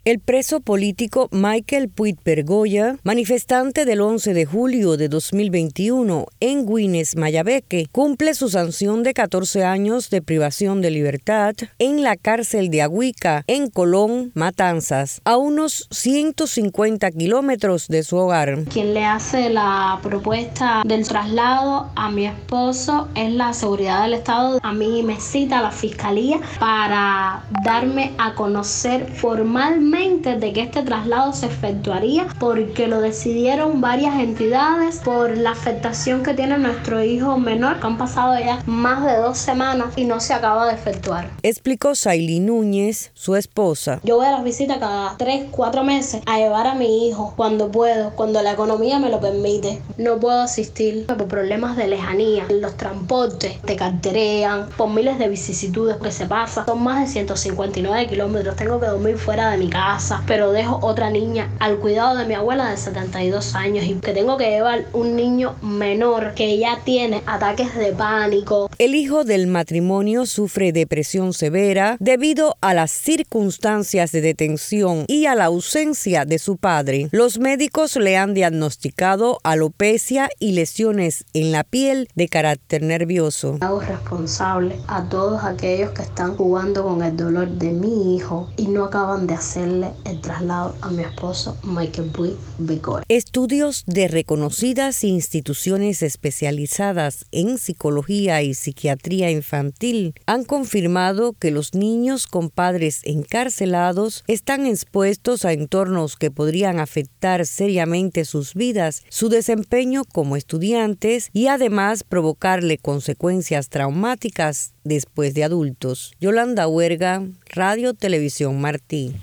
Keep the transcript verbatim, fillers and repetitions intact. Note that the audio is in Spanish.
El preso político Michael Puig Bergoya, manifestante del once de julio de dos mil veintiuno en Güines, Mayabeque, cumple su sanción de catorce años de privación de libertad en la cárcel de Agüica, en Colón, Matanzas, a unos ciento cincuenta kilómetros de su hogar. Quien le hace la propuesta del traslado a mi esposo es la seguridad del Estado. A mí me cita la fiscalía para darme a conocer formalmente de que este traslado se efectuaría porque lo decidieron varias entidades por la afectación que tiene nuestro hijo menor, que han pasado ya más de dos semanas y no se acaba de efectuar. Explicó Saily Núñez, su esposa. Yo voy a las visitas cada tres, cuatro meses a llevar a mi hijo cuando puedo, cuando la economía me lo permite. No puedo asistir por problemas de lejanía. Los transportes te carterean por miles de vicisitudes que se pasan. Son más de ciento cincuenta y nueve kilómetros. Tengo que dormir fuera de mi casa. Casa, pero dejo otra niña al cuidado de mi abuela de setenta y dos años y que tengo que llevar un niño menor que ya tiene ataques de pánico. El hijo del matrimonio sufre depresión severa debido a las circunstancias de detención y a la ausencia de su padre. Los médicos le han diagnosticado alopecia y lesiones en la piel de carácter nervioso. Hago responsable a todos aquellos que están jugando con el dolor de mi hijo y no acaban de hacer el traslado a mi esposo Michael Puig Bergoya. Estudios de reconocidas instituciones especializadas en psicología y psiquiatría infantil han confirmado que los niños con padres encarcelados están expuestos a entornos que podrían afectar seriamente sus vidas, su desempeño como estudiantes y además provocarle consecuencias traumáticas después de adultos. Yolanda Huerga, Radio Televisión Martí.